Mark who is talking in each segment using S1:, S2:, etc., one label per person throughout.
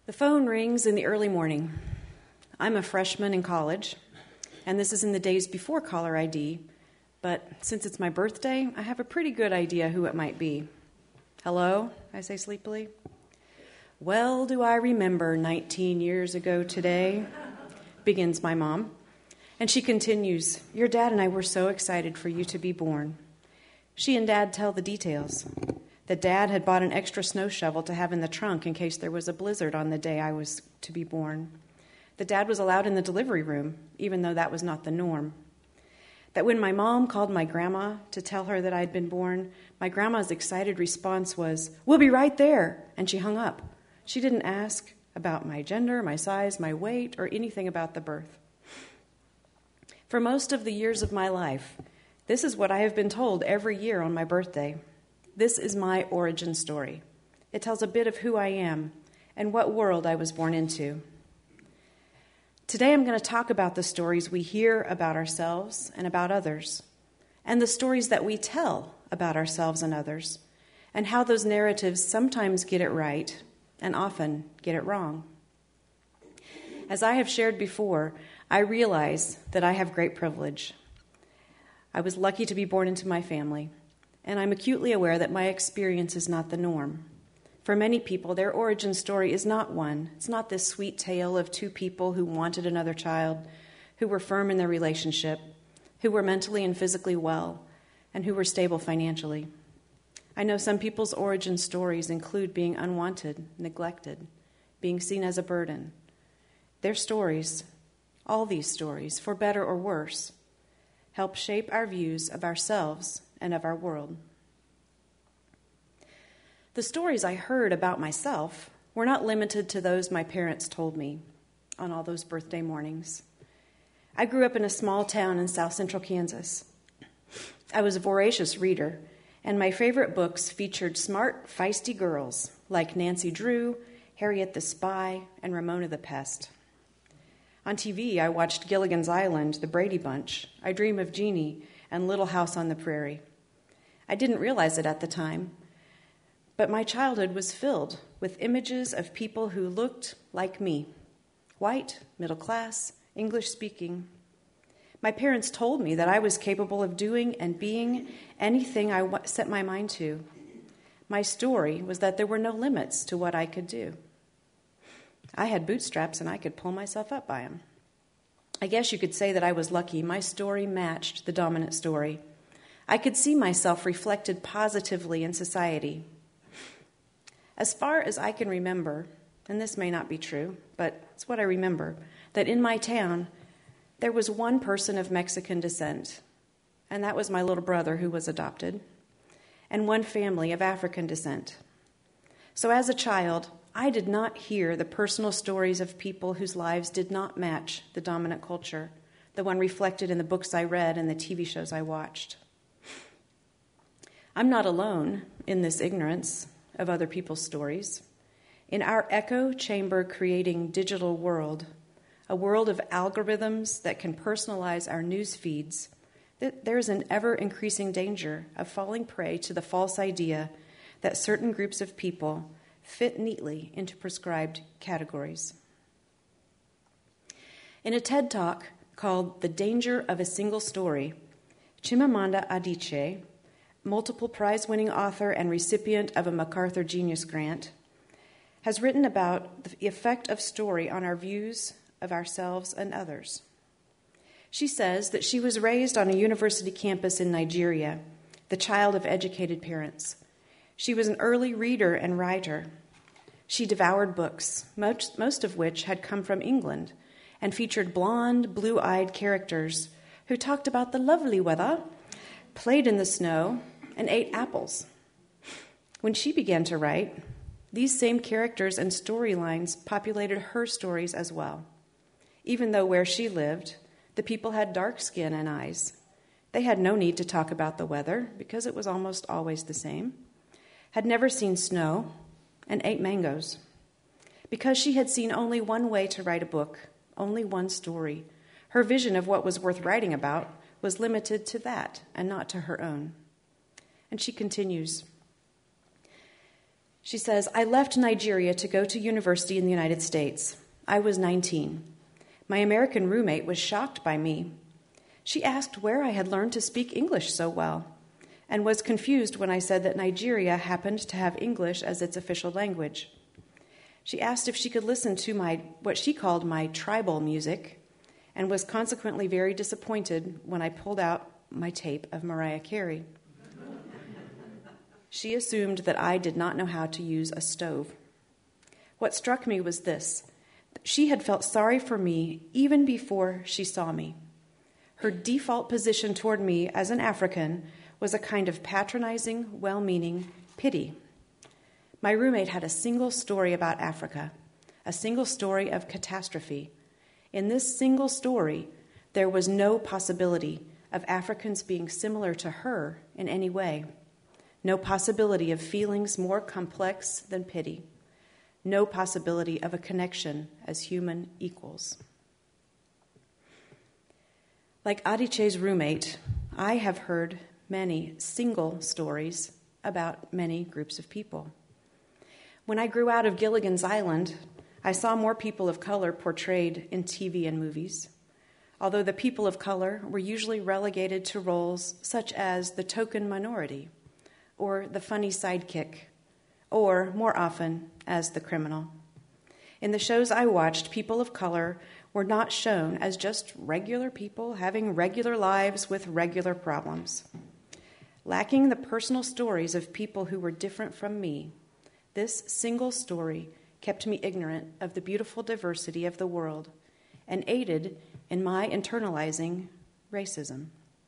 S1: The phone rings in the early morning. I'm a freshman in college, and this is in the days before caller ID, but since it's my birthday, I have a pretty good idea who it might be. Hello, I say sleepily. Well, do I remember 19 years ago today, begins my mom, and she continues, your dad and I were so excited for you to be born. She and Dad tell the details. That Dad had bought an extra snow shovel to have in the trunk in case there was a blizzard on the day I was to be born. That Dad was allowed in the delivery room, even though that was not the norm. That when my mom called my grandma to tell her that I'd been born, my grandma's excited response was, "We'll be right there," and she hung up. She didn't ask about my gender, my size, my weight, or anything about the birth. For most of the years of my life, this is what I have been told every year on my birthday. This is my origin story. It tells a bit of who I am and what world I was born into. Today I'm going to talk about the stories we hear about ourselves and about others, and the stories that we tell about ourselves and others, and how those narratives sometimes get it right and often get it wrong. As I have shared before, I realize that I have great privilege. I was lucky to be born into my family, and I'm acutely aware that my experience is not the norm. For many people, their origin story is not one. It's not this sweet tale of two people who wanted another child, who were firm in their relationship, who were mentally and physically well, and who were stable financially. I know some people's origin stories include being unwanted, neglected, being seen as a burden. Their stories, all these stories, for better or worse, help shape our views of ourselves and of our world. The stories I heard about myself were not limited to those my parents told me on all those birthday mornings. I grew up in a small town in south central Kansas. I was a voracious reader, and my favorite books featured smart, feisty girls like Nancy Drew, Harriet the Spy, and Ramona the Pest. On TV, I watched Gilligan's Island, The Brady Bunch, I Dream of Jeannie, and Little House on the Prairie. I didn't realize it at the time, but my childhood was filled with images of people who looked like me, white, middle class, English speaking. My parents told me that I was capable of doing and being anything I set my mind to. My story was that there were no limits to what I could do. I had bootstraps and I could pull myself up by them. I guess you could say that I was lucky. My story matched the dominant story. I could see myself reflected positively in society. As far as I can remember, and this may not be true, but it's what I remember, that in my town, there was one person of Mexican descent, and that was my little brother who was adopted, and one family of African descent. So as a child, I did not hear the personal stories of people whose lives did not match the dominant culture, the one reflected in the books I read and the TV shows I watched. I'm not alone in this ignorance of other people's stories. In our echo chamber creating digital world, a world of algorithms that can personalize our news feeds, there is an ever-increasing danger of falling prey to the false idea that certain groups of people fit neatly into prescribed categories. In a TED Talk called The Danger of a Single Story, Chimamanda Adichie, multiple prize-winning author and recipient of a MacArthur Genius Grant, has written about the effect of story on our views of ourselves and others. She says that she was raised on a university campus in Nigeria, the child of educated parents. She was an early reader and writer. She devoured books, most of which had come from England, and featured blonde, blue-eyed characters who talked about the lovely weather, played in the snow, and ate apples. When she began to write, these same characters and storylines populated her stories as well. Even though where she lived, the people had dark skin and eyes. They had no need to talk about the weather because it was almost always the same, had never seen snow, and ate mangoes. Because she had seen only one way to write a book, only one story, her vision of what was worth writing about was limited to that and not to her own. And she continues. She says, I left Nigeria to go to university in the United States. I was 19. My American roommate was shocked by me. She asked where I had learned to speak English so well, and was confused when I said that Nigeria happened to have English as its official language. She asked if she could listen to what she called my tribal music, and was consequently very disappointed when I pulled out my tape of Mariah Carey. She assumed that I did not know how to use a stove. What struck me was this: she had felt sorry for me even before she saw me. Her default position toward me as an African was a kind of patronizing, well-meaning pity. My roommate had a single story about Africa, a single story of catastrophe. In this single story, there was no possibility of Africans being similar to her in any way, no possibility of feelings more complex than pity, no possibility of a connection as human equals. Like Adiche's roommate, I have heard many single stories about many groups of people. When I grew out of Gilligan's Island, I saw more people of color portrayed in TV and movies, although the people of color were usually relegated to roles such as the token minority, or the funny sidekick, or, more often, as the criminal. In the shows I watched, people of color were not shown as just regular people having regular lives with regular problems. Lacking the personal stories of people who were different from me, this single story kept me ignorant of the beautiful diversity of the world and aided in my internalizing racism.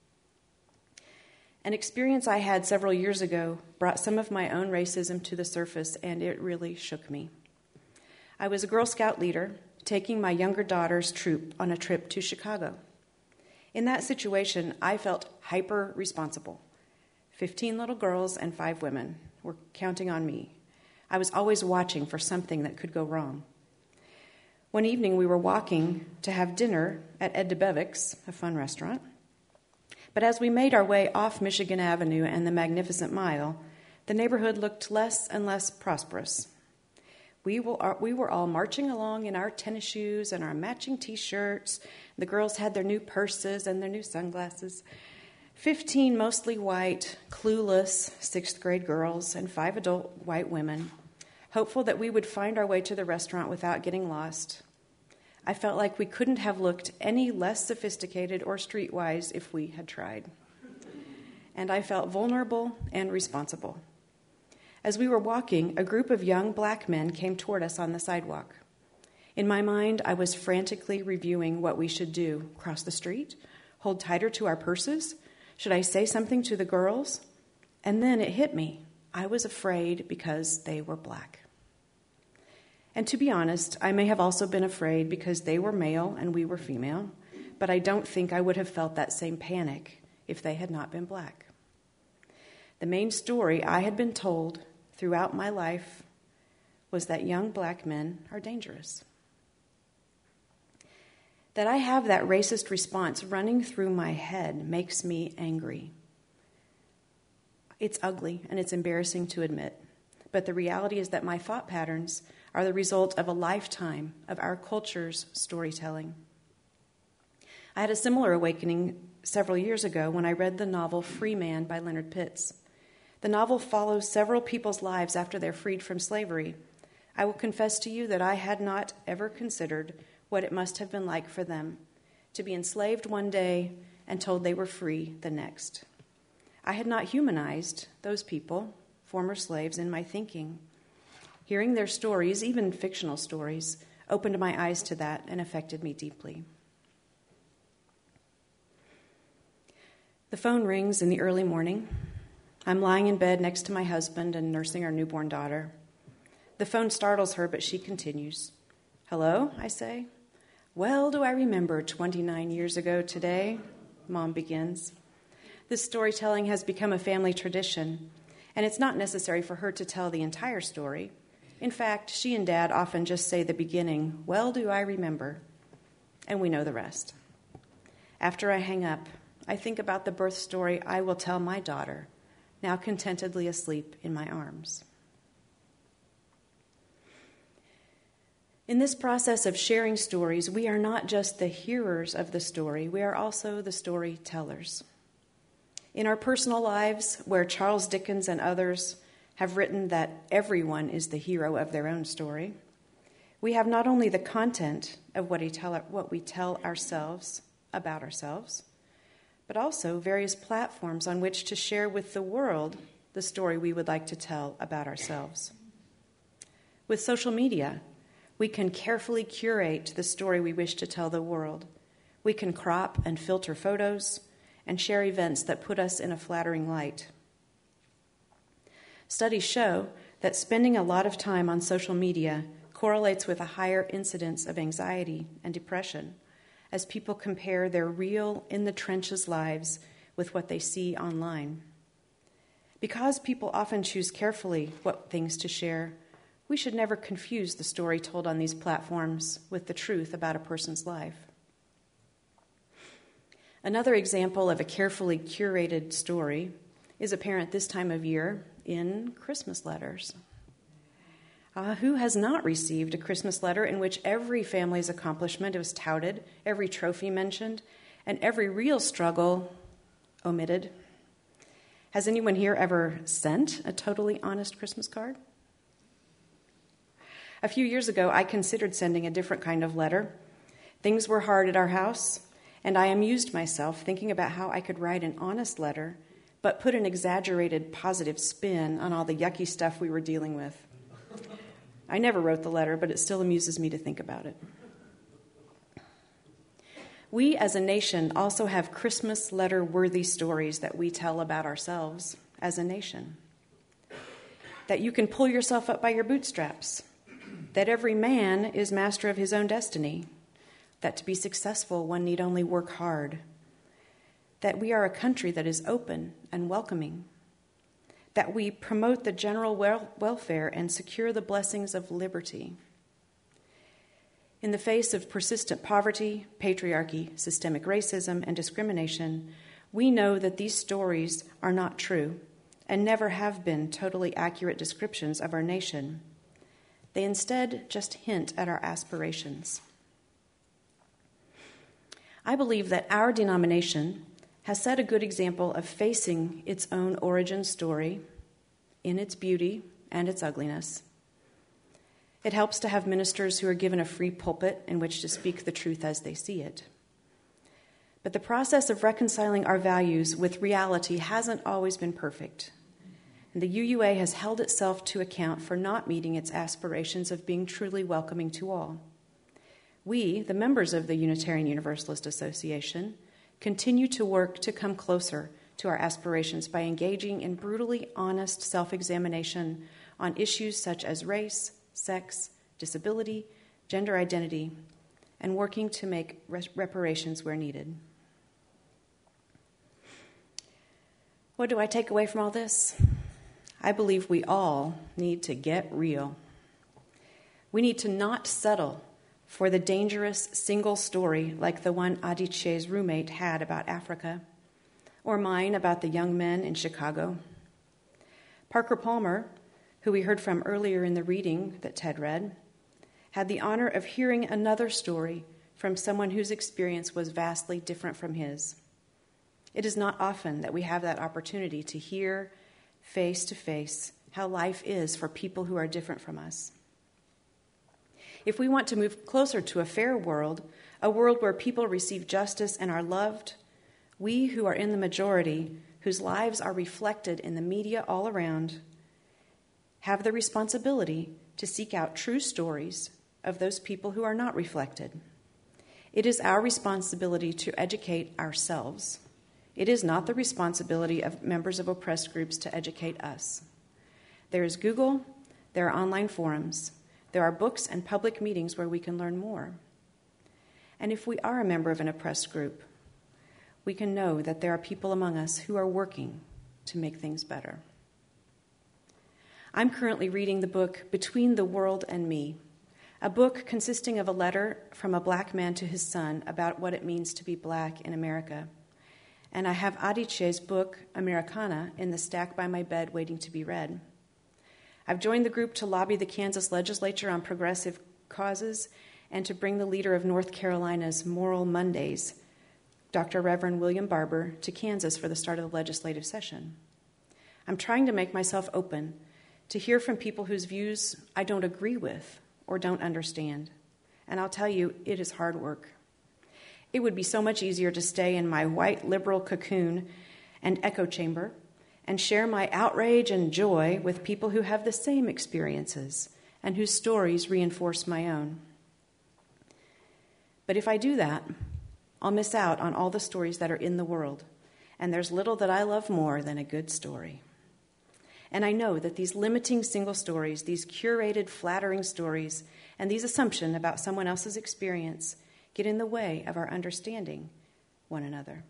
S1: An experience I had several years ago brought some of my own racism to the surface, and it really shook me. I was a Girl Scout leader taking my younger daughter's troop on a trip to Chicago. In that situation, I felt hyper-responsible. 15 little girls and 5 women were counting on me. I was always watching for something that could go wrong. One evening, we were walking to have dinner at Ed DeBevick's, a fun restaurant. But as we made our way off Michigan Avenue and the Magnificent Mile, the neighborhood looked less and less prosperous. We were all marching along in our tennis shoes and our matching T-shirts. The girls had their new purses and their new sunglasses. 15 mostly white, clueless 6th grade girls and 5 adult white women, hopeful that we would find our way to the restaurant without getting lost. I felt like we couldn't have looked any less sophisticated or streetwise if we had tried. And I felt vulnerable and responsible. As we were walking, a group of young black men came toward us on the sidewalk. In my mind, I was frantically reviewing what we should do. Cross the street? Hold tighter to our purses? Should I say something to the girls? And then it hit me. I was afraid because they were black. And to be honest, I may have also been afraid because they were male and we were female, but I don't think I would have felt that same panic if they had not been black. The main story I had been told throughout my life was that young black men are dangerous. That I have that racist response running through my head makes me angry. It's ugly and it's embarrassing to admit, but the reality is that my thought patterns are the result of a lifetime of our culture's storytelling. I had a similar awakening several years ago when I read the novel Free Man by Leonard Pitts. The novel follows several people's lives after they're freed from slavery. I will confess to you that I had not ever considered what it must have been like for them to be enslaved one day and told they were free the next. I had not humanized those people, former slaves, in my thinking. Hearing their stories, even fictional stories, opened my eyes to that and affected me deeply. The phone rings in the early morning. I'm lying in bed next to my husband and nursing our newborn daughter. The phone startles her, but she continues. "Hello," I say. "Well, do I remember 29 years ago today?" Mom begins. This storytelling has become a family tradition, and it's not necessary for her to tell the entire story. In fact, she and Dad often just say the beginning, "Well, do I remember?" And we know the rest. After I hang up, I think about the birth story I will tell my daughter, now contentedly asleep in my arms. In this process of sharing stories, we are not just the hearers of the story, we are also the storytellers. In our personal lives, where Charles Dickens and others have written that everyone is the hero of their own story, we have not only the content of what we tell ourselves about ourselves, but also various platforms on which to share with the world the story we would like to tell about ourselves. With social media, we can carefully curate the story we wish to tell the world. We can crop and filter photos and share events that put us in a flattering light. Studies show that spending a lot of time on social media correlates with a higher incidence of anxiety and depression as people compare their real, in-the-trenches lives with what they see online. Because people often choose carefully what things to share, we should never confuse the story told on these platforms with the truth about a person's life. Another example of a carefully curated story is apparent this time of year in Christmas letters. Who has not received a Christmas letter in which every family's accomplishment was touted, every trophy mentioned, and every real struggle omitted? Has anyone here ever sent a totally honest Christmas card? A few years ago, I considered sending a different kind of letter. Things were hard at our house, and I amused myself thinking about how I could write an honest letter, but put an exaggerated positive spin on all the yucky stuff we were dealing with. I never wrote the letter, but it still amuses me to think about it. We as a nation also have Christmas letter-worthy stories that we tell about ourselves as a nation. That you can pull yourself up by your bootstraps. That every man is master of his own destiny. That to be successful, one need only work hard. That we are a country that is open and welcoming. That we promote the general welfare and secure the blessings of liberty. In the face of persistent poverty, patriarchy, systemic racism, and discrimination, we know that these stories are not true and never have been totally accurate descriptions of our nation. They instead just hint at our aspirations. I believe that our denomination has set a good example of facing its own origin story in its beauty and its ugliness. It helps to have ministers who are given a free pulpit in which to speak the truth as they see it. But the process of reconciling our values with reality hasn't always been perfect. And the UUA has held itself to account for not meeting its aspirations of being truly welcoming to all. We, the members of the Unitarian Universalist Association, continue to work to come closer to our aspirations by engaging in brutally honest self-examination on issues such as race, sex, disability, gender identity, and working to make reparations where needed. What do I take away from all this? I believe we all need to get real. We need to not settle for the dangerous single story like the one Adichie's roommate had about Africa, or mine about the young men in Chicago. Parker Palmer, who we heard from earlier in the reading that Ted read, had the honor of hearing another story from someone whose experience was vastly different from his. It is not often that we have that opportunity to hear face to face how life is for people who are different from us. If we want to move closer to a fair world, a world where people receive justice and are loved, we who are in the majority, whose lives are reflected in the media all around, have the responsibility to seek out true stories of those people who are not reflected. It is our responsibility to educate ourselves. It is not the responsibility of members of oppressed groups to educate us. There is Google, there are online forums, there are books and public meetings where we can learn more. And if we are a member of an oppressed group, we can know that there are people among us who are working to make things better. I'm currently reading the book Between the World and Me, a book consisting of a letter from a black man to his son about what it means to be black in America. And I have Adichie's book, Americana, in the stack by my bed waiting to be read. I've joined the group to lobby the Kansas legislature on progressive causes, and to bring the leader of North Carolina's Moral Mondays, Dr. Reverend William Barber, to Kansas for the start of the legislative session. I'm trying to make myself open to hear from people whose views I don't agree with or don't understand. And I'll tell you, it is hard work. It would be so much easier to stay in my white liberal cocoon and echo chamber and share my outrage and joy with people who have the same experiences and whose stories reinforce my own. But if I do that, I'll miss out on all the stories that are in the world, and there's little that I love more than a good story. And I know that these limiting single stories, these curated, flattering stories, and these assumptions about someone else's experience get in the way of our understanding one another.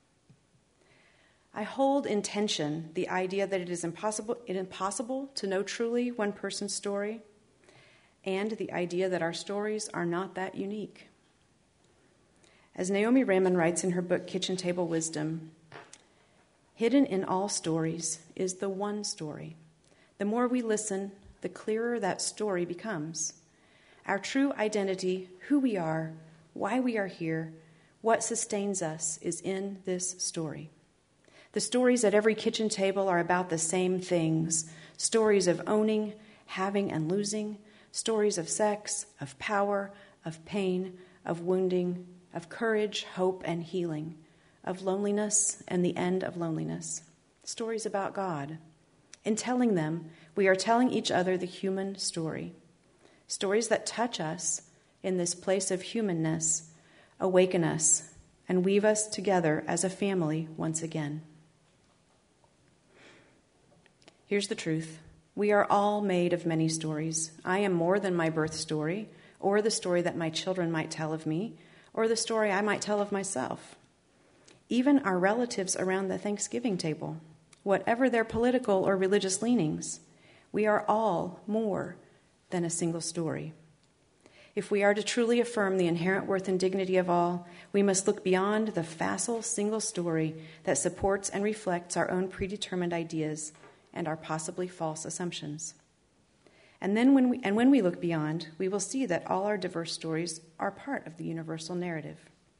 S1: I hold in tension the idea that it is impossible to know truly one person's story, and the idea that our stories are not that unique. As Naomi Raymond writes in her book, Kitchen Table Wisdom, hidden in all stories is the one story. The more we listen, the clearer that story becomes. Our true identity, who we are, why we are here, what sustains us, is in this story. The stories at every kitchen table are about the same things: stories of owning, having, and losing, stories of sex, of power, of pain, of wounding, of courage, hope, and healing, of loneliness and the end of loneliness, stories about God. In telling them, we are telling each other the human story, stories that touch us in this place of humanness, awaken us, and weave us together as a family once again. Here's the truth. We are all made of many stories. I am more than my birth story, or the story that my children might tell of me, or the story I might tell of myself. Even our relatives around the Thanksgiving table, whatever their political or religious leanings, we are all more than a single story. If we are to truly affirm the inherent worth and dignity of all, we must look beyond the facile single story that supports and reflects our own predetermined ideas and our possibly false assumptions. And when we look beyond, we will see that all our diverse stories are part of the universal narrative.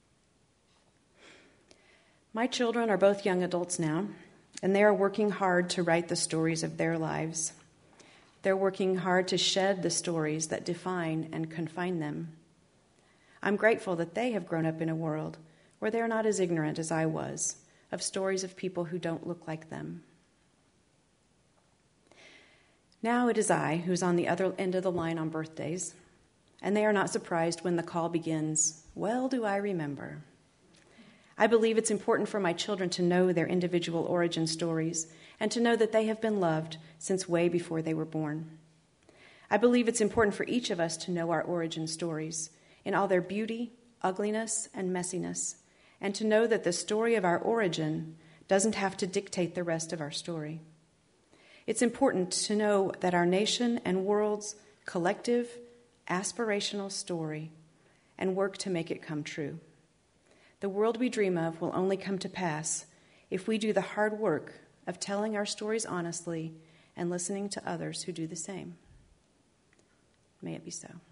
S1: My children are both young adults now, and they are working hard to write the stories of their lives. They're working hard to shed the stories that define and confine them. I'm grateful that they have grown up in a world where they're not as ignorant as I was of stories of people who don't look like them. Now it is I who's on the other end of the line on birthdays, and they are not surprised when the call begins, "Well, do I remember?" I believe it's important for my children to know their individual origin stories and to know that they have been loved since way before they were born. I believe it's important for each of us to know our origin stories in all their beauty, ugliness, and messiness, and to know that the story of our origin doesn't have to dictate the rest of our story. It's important to know that our nation and world's collective, aspirational story and work to make it come true. The world we dream of will only come to pass if we do the hard work of telling our stories honestly and listening to others who do the same. May it be so.